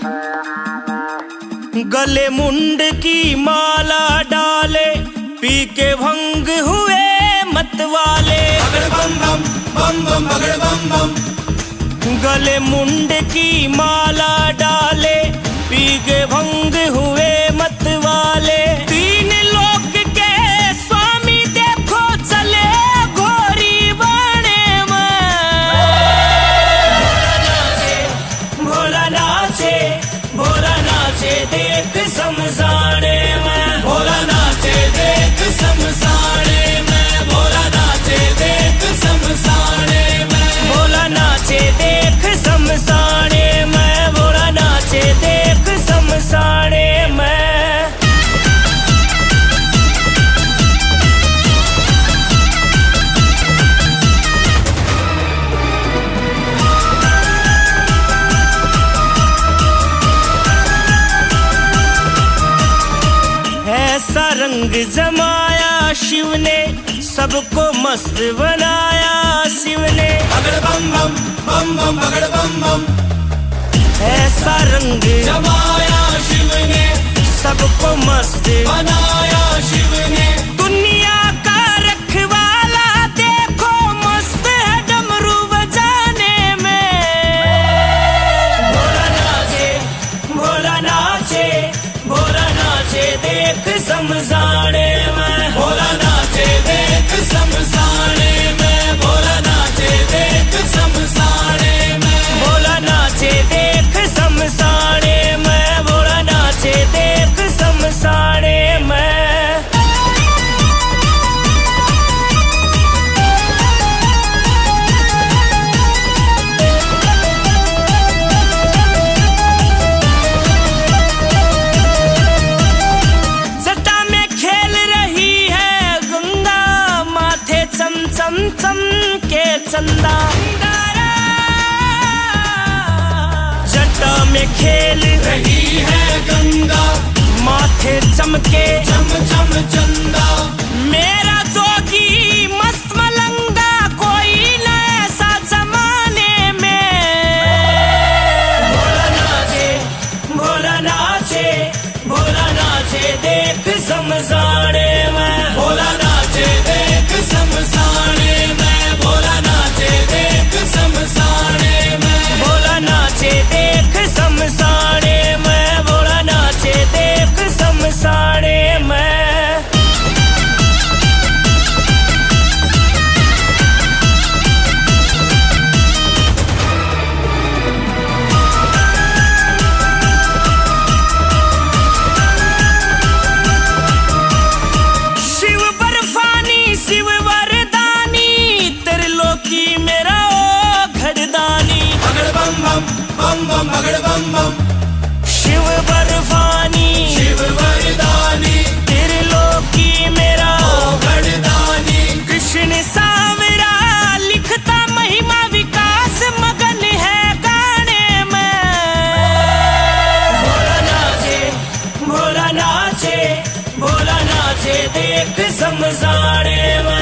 गले मुंड की माला डाले, पी के भंग हुए मतवाले। गले मुंड की माला डाले, पी के भंग हुए मतवाले। तीन लोक के स्वामी देखो चले घोरी बने में। भोला नाचे, भोला नाचे देख समझाने में। भोला नाचे देख समझाने में। भोला नाचे देख समझाने में। भोला नाचे देख समझाने में। भोला नाचे देख समझाने में। ऐसा रंग जमाया शिव ने, सबको मस्त बनाया शिव ने। ऐसा रंग जमाया शिव ने, सबको मस्त बनाया शिव ने। दुनिया का रखवाला देखो मस्त है डमरू बजाने में। भोला नाचे, भोला नाचे, भोला नाचे देख समझाने में। भोला नाचे देख समझाने में। भोला नाचे देख समझाने में। भोला नाचे देख समझाने में। भोला नाचे देख समझाने में। चम चम के चंदा, जटा में खेल रही है गंगा, माथे चमके चम चम चंदा। मेरा जोगी मस्त मलंगा कोई न ऐसा जमाने में। भोला नाचे, भोला नाचे, भोला नाचे देख समझाने में। भोला नाचे देख समझाने में। भोला नाचे देख समझाने में। भोला नाचे देख समझाने में। भोला नाचे देख समझाने में। शिव वरदानी त्रिलोकी मेरा ओ घरदानी। शिव बर्फानी, शिव वरदानी त्रिलोकी मेरा ओ घरदानी। कृष्ण सावरा लिखता महिमा विकास मगन है गाने में। भोला नाचे, भोला नाचे, भोला नाचे देख समझाने में।